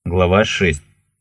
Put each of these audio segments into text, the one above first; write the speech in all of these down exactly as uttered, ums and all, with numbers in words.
Глава шесть.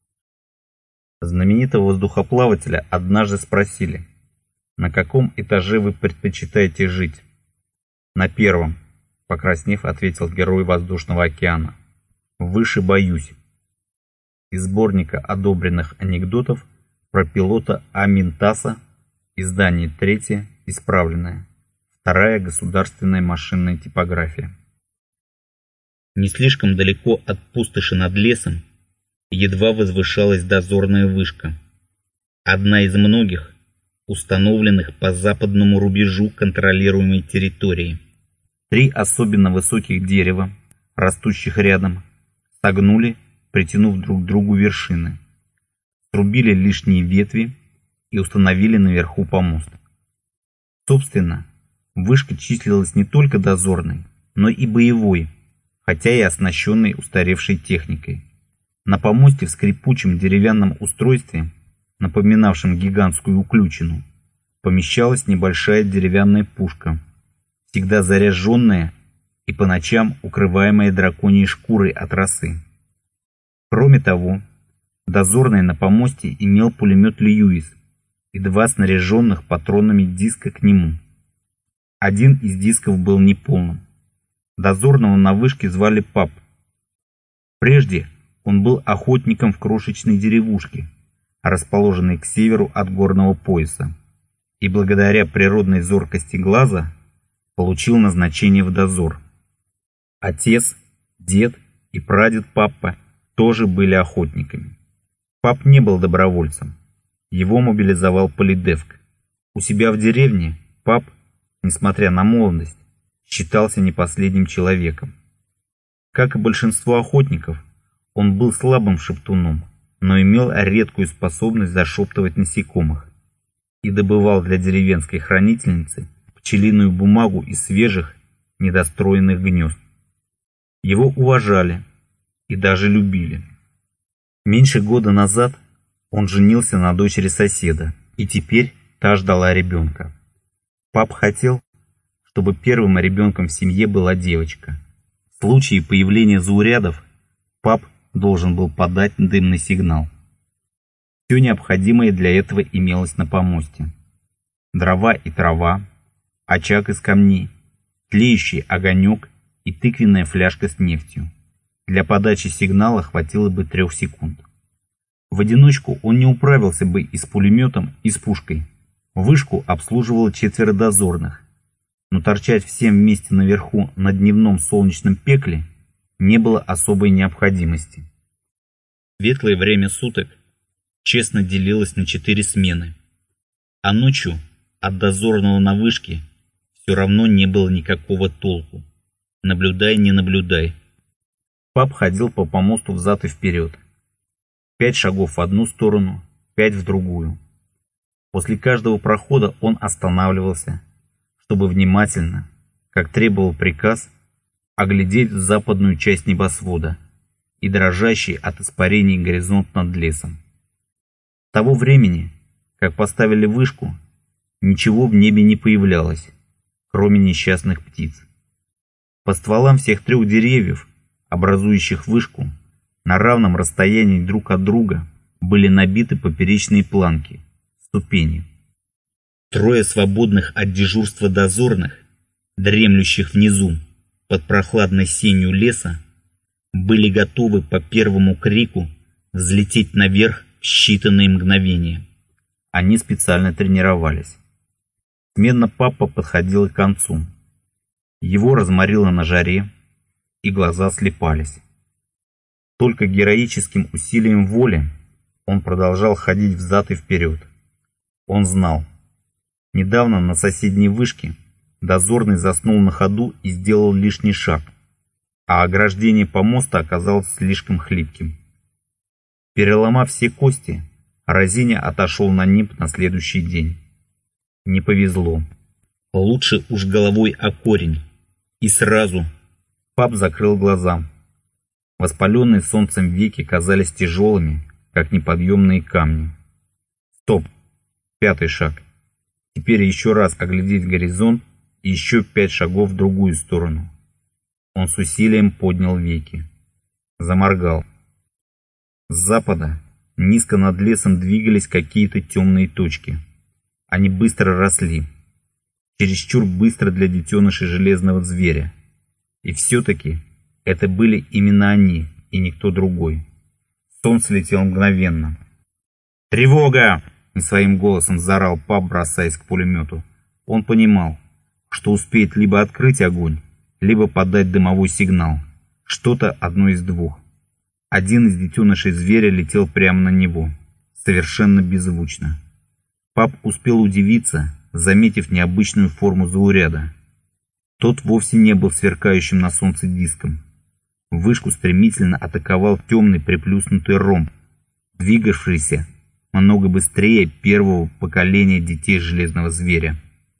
Знаменитого воздухоплавателя однажды спросили: на каком этаже вы предпочитаете жить? На первом, покраснев, ответил герой воздушного океана. Выше боюсь. Из сборника одобренных анекдотов про пилота Аминтаса, издание третье, исправленное, вторая государственная машинная типография. Не слишком далеко от пустоши над лесом едва возвышалась дозорная вышка, одна из многих, установленных по западному рубежу контролируемой территории. Три особенно высоких дерева, растущих рядом, согнули, притянув друг к другу вершины, срубили лишние ветви и установили наверху помост. Собственно, вышка числилась не только дозорной, но и боевой, хотя и оснащенной устаревшей техникой. На помосте в скрипучем деревянном устройстве, напоминавшем гигантскую уключину, помещалась небольшая деревянная пушка, всегда заряженная и по ночам укрываемая драконьей шкурой от росы. Кроме того, дозорный на помосте имел пулемет Льюис и два снаряженных патронами диска к нему. Один из дисков был неполным. Дозорного на вышке звали Пап. Прежде он был охотником в крошечной деревушке, расположенной к северу от горного пояса, и благодаря природной зоркости глаза получил назначение в дозор. Отец, дед и прадед Паппа тоже были охотниками. Пап не был добровольцем. Его мобилизовал Полидевк. У себя в деревне Пап, несмотря на молодость, считался не последним человеком. Как и большинство охотников, он был слабым шептуном, но имел редкую способность зашептывать насекомых и добывал для деревенской хранительницы пчелиную бумагу из свежих, недостроенных гнезд. Его уважали и даже любили. Меньше года назад он женился на дочери соседа, и теперь та ждала ребенка. Пап хотел, чтобы первым ребенком в семье была девочка. В случае появления заурядов Пап должен был подать дымный сигнал. Все необходимое для этого имелось на помосте. Дрова и трава, очаг из камней, тлеющий огонек и тыквенная фляжка с нефтью. Для подачи сигнала хватило бы трех секунд. В одиночку он не управился бы и с пулеметом, и с пушкой. Вышку обслуживало четверо дозорных, но торчать всем вместе наверху на дневном солнечном пекле не было особой необходимости. Светлое время суток честно делилось на четыре смены, а ночью от дозорного на вышке все равно не было никакого толку. Наблюдай, не наблюдай. Пап ходил по помосту взад и вперед. Пять шагов в одну сторону, пять в другую. После каждого прохода он останавливался, чтобы внимательно, как требовал приказ, оглядеть западную часть небосвода и дрожащий от испарений горизонт над лесом. С того времени, как поставили вышку, ничего в небе не появлялось, кроме несчастных птиц. По стволам всех трех деревьев, образующих вышку, на равном расстоянии друг от друга были набиты поперечные планки, ступени. Трое свободных от дежурства дозорных, дремлющих внизу, под прохладной сенью леса, были готовы по первому крику взлететь наверх в считанные мгновения. Они специально тренировались. Смена Папа подходила к концу. Его разморило на жаре, и глаза слепались. Только героическим усилием воли он продолжал ходить взад и вперед. Он знал. Недавно на соседней вышке дозорный заснул на ходу и сделал лишний шаг, а ограждение помоста оказалось слишком хлипким. Переломав все кости, Розиня отошел на нимб на следующий день. Не повезло. Лучше уж головой о корень. И сразу. Пап закрыл глаза. Воспаленные солнцем веки казались тяжелыми, как неподъемные камни. Стоп. Пятый шаг. Теперь еще раз оглядеть горизонт и еще пять шагов в другую сторону. Он с усилием поднял веки. Заморгал. С запада низко над лесом двигались какие-то темные точки. Они быстро росли, чересчур быстро для детенышей железного зверя. И все-таки это были именно они, и никто другой. Солнце летело мгновенно. «Тревога!» — не своим голосом заорал пап, бросаясь к пулемету. Он понимал, что успеет либо открыть огонь, либо подать дымовой сигнал. Что-то одно из двух. Один из детенышей зверя летел прямо на него, совершенно беззвучно. Пап успел удивиться, заметив необычную форму зауряда. Тот вовсе не был сверкающим на солнце диском. Вышку стремительно атаковал темный приплюснутый ромб, двигавшийся много быстрее первого поколения детей железного зверя.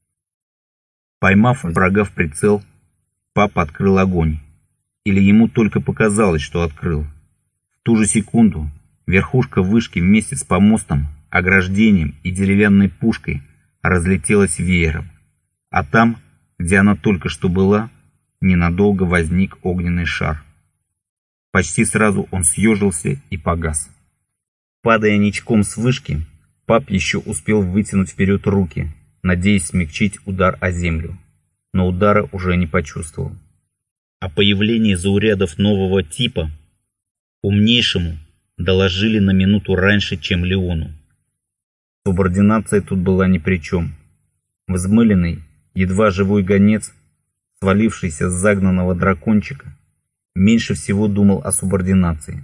Поймав врага в прицел, пап открыл огонь. Или ему только показалось, что открыл. В ту же секунду верхушка вышки вместе с помостом, ограждением и деревянной пушкой разлетелась веером. А там, где она только что была, ненадолго возник огненный шар. Почти сразу он съежился и погас. Падая ничком с вышки, пап еще успел вытянуть вперед руки, надеясь смягчить удар о землю, но удара уже не почувствовал. О появлении заурядов нового типа умнейшему доложили на минуту раньше, чем Леону. Субординация тут была ни при чем. Взмыленный, едва живой гонец, свалившийся с загнанного дракончика, меньше всего думал о субординации.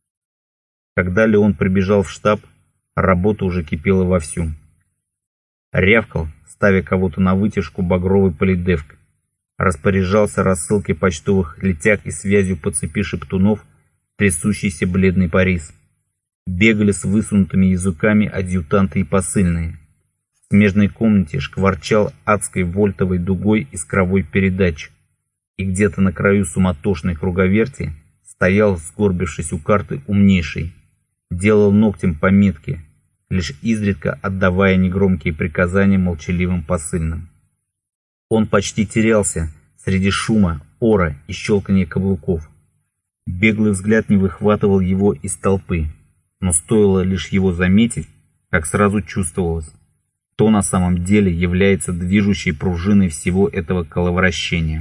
Когда Леон прибежал в штаб, работа уже кипела вовсю. Рявкал, ставя кого-то на вытяжку, багровый политдевк. Распоряжался рассылкой почтовых летяг и связью по цепи шептунов трясущийся бледный Парис. Бегали с высунутыми языками адъютанты и посыльные. В смежной комнате шкварчал адской вольтовой дугой искровой передач. И где-то на краю суматошной круговерти стоял, сгорбившись у карты, умнейший. Делал ногтем пометки, лишь изредка отдавая негромкие приказания молчаливым посыльным. Он почти терялся среди шума, ора и щелканья каблуков. Беглый взгляд не выхватывал его из толпы, но стоило лишь его заметить, как сразу чувствовалось, кто на самом деле является движущей пружиной всего этого коловращения.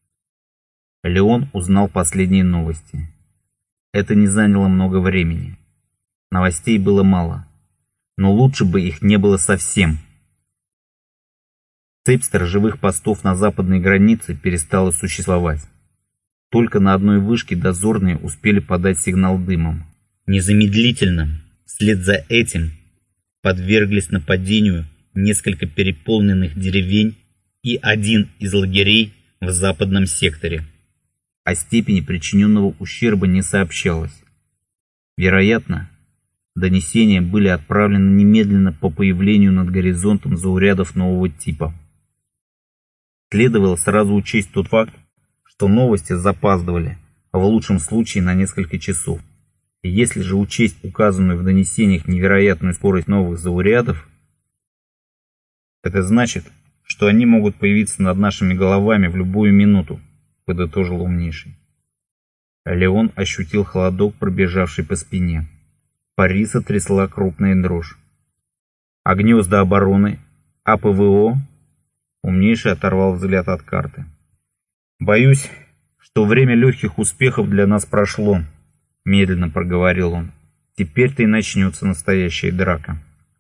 Леон узнал последние новости. Это не заняло много времени. Новостей было мало, но лучше бы их не было совсем. Цепь сторожевых постов на западной границе перестала существовать. Только на одной вышке дозорные успели подать сигнал дымом. Незамедлительно, вслед за этим, подверглись нападению несколько переполненных деревень и один из лагерей в западном секторе. О степени причиненного ущерба не сообщалось. Вероятно, донесения были отправлены немедленно по появлению над горизонтом заурядов нового типа. Следовало сразу учесть тот факт, что новости запаздывали, а в лучшем случае на несколько часов. И если же учесть указанную в донесениях невероятную скорость новых заурядов, это значит, что они могут появиться над нашими головами в любую минуту, подытожил умнейший. Леон ощутил холодок, пробежавший по спине. Париса трясла крупная дрожь. А гнезда обороны, а ПВО? Умнейший оторвал взгляд от карты. Боюсь, что время легких успехов для нас прошло, медленно проговорил он. Теперь-то и начнется настоящая драка.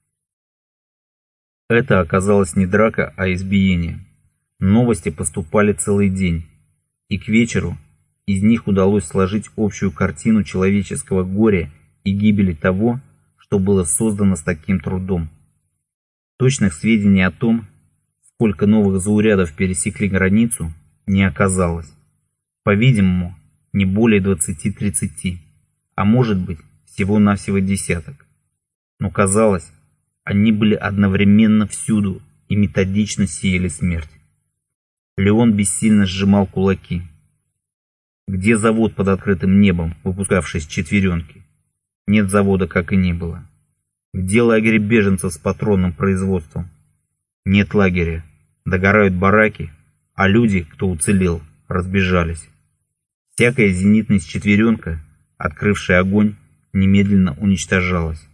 Это оказалось не драка, а избиение. Новости поступали целый день, и к вечеру из них удалось сложить общую картину человеческого горя и гибели того, что было создано с таким трудом. Точных сведений о том, сколько новых заурядов пересекли границу, не оказалось. По-видимому, не более двадцати-тридцати, а может быть, всего-навсего десяток. Но казалось, они были одновременно всюду и методично сеяли смерть. Леон бессильно сжимал кулаки. Где завод под открытым небом, выпускавший с четверенки? Нет завода, как и не было. Где лагерь беженцев с патронным производством? Нет лагеря. Догорают бараки, а люди, кто уцелел, разбежались. Всякая зенитность четверенка, открывшая огонь, немедленно уничтожалось.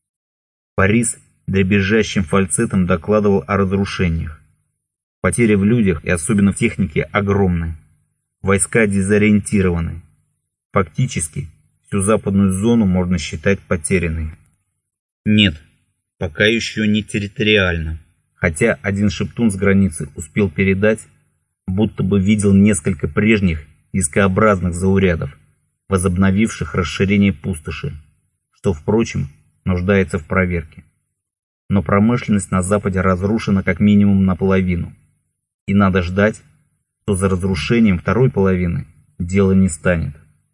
Борис дребезжащим фальцетом докладывал о разрушениях. Потери в людях и особенно в технике огромны. Войска дезориентированы. Фактически всю западную зону можно считать потерянной. Нет, пока еще не территориально. Хотя один шептун с границы успел передать, будто бы видел несколько прежних дискообразных заурядов, возобновивших расширение пустоши, что, впрочем, нуждается в проверке. Но промышленность на Западе разрушена как минимум наполовину, и надо ждать, что за разрушением второй половины дело не станет.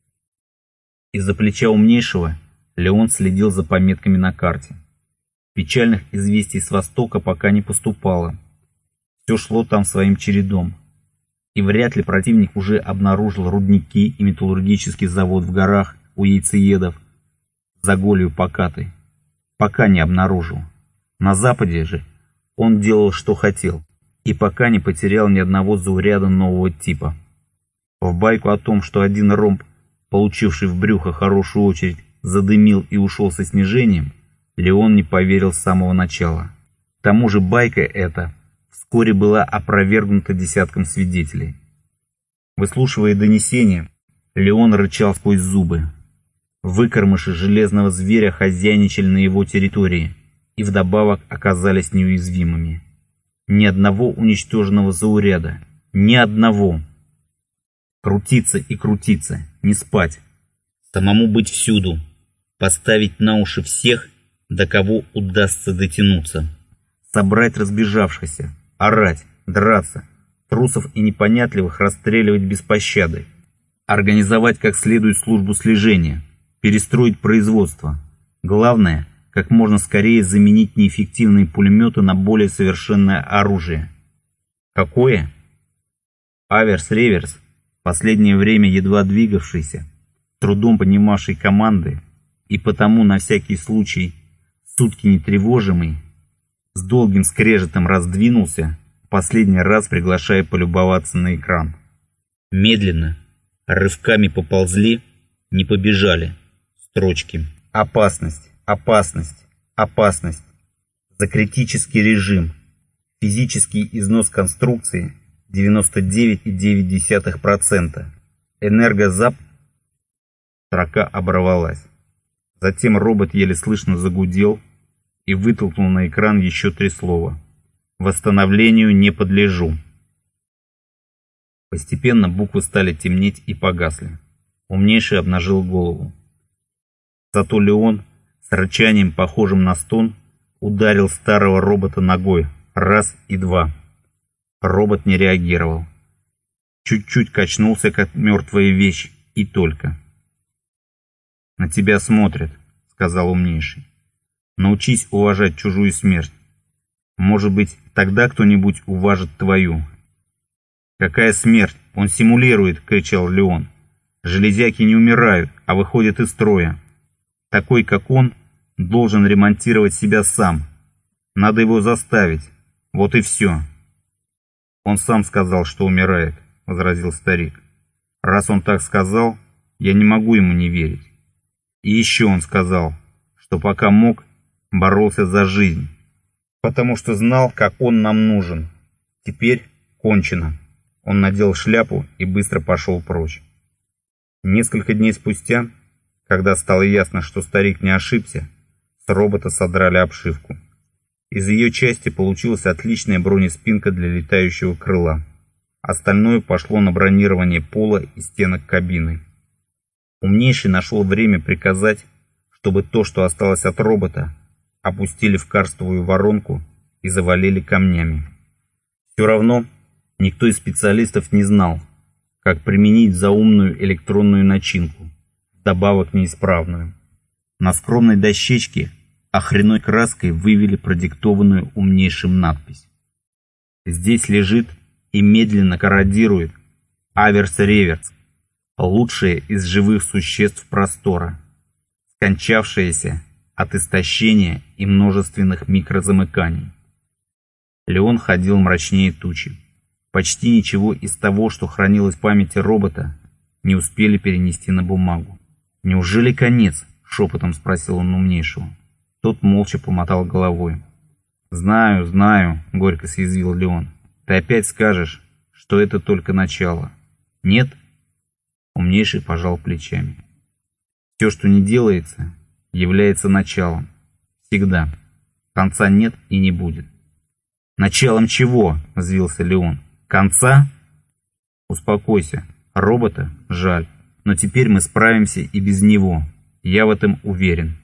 Из-за плеча умнейшего Леон следил за пометками на карте. Печальных известий с востока пока не поступало. Все шло там своим чередом. И вряд ли противник уже обнаружил рудники и металлургический завод в горах у яйцеедов за Голью Покатой. Пока не обнаружил. На западе же он делал, что хотел, и пока не потерял ни одного зауряда нового типа. В байку о том, что один ромб, получивший в брюхо хорошую очередь, задымил и ушел со снижением, Леон не поверил с самого начала. К тому же байка эта вскоре была опровергнута десятком свидетелей. Выслушивая донесения, Леон рычал сквозь зубы. Выкормыши железного зверя хозяйничали на его территории и вдобавок оказались неуязвимыми. Ни одного уничтоженного зауряда, ни одного. Крутиться и крутиться, не спать. Самому быть всюду, поставить на уши всех, до кого удастся дотянуться. Собрать разбежавшихся, орать, драться, трусов и непонятливых расстреливать без пощады. Организовать как следует службу слежения, перестроить производство. Главное, как можно скорее заменить неэффективные пулеметы на более совершенное оружие. Какое? Аверс-реверс, в последнее время едва двигавшийся, трудом понимавший команды и потому на всякий случай сутки не тревожимый, с долгим скрежетом раздвинулся, в последний раз приглашая полюбоваться на экран. Медленно, рывками поползли, не побежали строчки. Опасность, опасность, опасность. За критический режим. Физический износ конструкции девяносто девять целых девять десятых процента. Энергозап. Строка оборвалась. Затем робот еле слышно загудел и вытолкнул на экран еще три слова. Восстановлению не подлежу. Постепенно буквы стали темнеть и погасли. Умнейший обнажил голову. Зато Леон с рычанием, похожим на стон, ударил старого робота ногой раз и два. Робот не реагировал. Чуть-чуть качнулся, как мертвая вещь, и только. «На тебя смотрят», — сказал умнейший. «Научись уважать чужую смерть. Может быть, тогда кто-нибудь уважит твою». «Какая смерть? Он симулирует», — кричал Леон. «Железяки не умирают, а выходят из строя. Такой, как он, должен ремонтировать себя сам. Надо его заставить. Вот и все». «Он сам сказал, что умирает», — возразил старик. «Раз он так сказал, я не могу ему не верить. И еще он сказал, что пока мог, боролся за жизнь, потому что знал, как он нам нужен. Теперь кончено». Он надел шляпу и быстро пошел прочь. Несколько дней спустя, когда стало ясно, что старик не ошибся, с робота содрали обшивку. Из ее части получилась отличная бронеспинка для летающего крыла. Остальное пошло на бронирование пола и стенок кабины. Умнейший нашел время приказать, чтобы то, что осталось от робота, опустили в карстовую воронку и завалили камнями. Все равно никто из специалистов не знал, как применить заумную электронную начинку, вдобавок неисправную. На скромной дощечке охряной краской вывели продиктованную умнейшим надпись. Здесь лежит и медленно корродирует Аверс-реверс, лучшее из живых существ простора, скончавшееся от истощения и множественных микрозамыканий. Леон ходил мрачнее тучи. Почти ничего из того, что хранилось в памяти робота, не успели перенести на бумагу. Неужели конец? шепотом спросил он умнейшего. Тот молча помотал головой. «Знаю, знаю», — горько съязвил Леон. «Ты опять скажешь, что это только начало». «Нет?» — умнейший пожал плечами. «Все, что не делается, является началом. Всегда. Конца нет и не будет». «Началом чего?» — взвился Леон. «Конца?» «Успокойся. Робота жаль, но теперь мы справимся и без него. Я в этом уверен».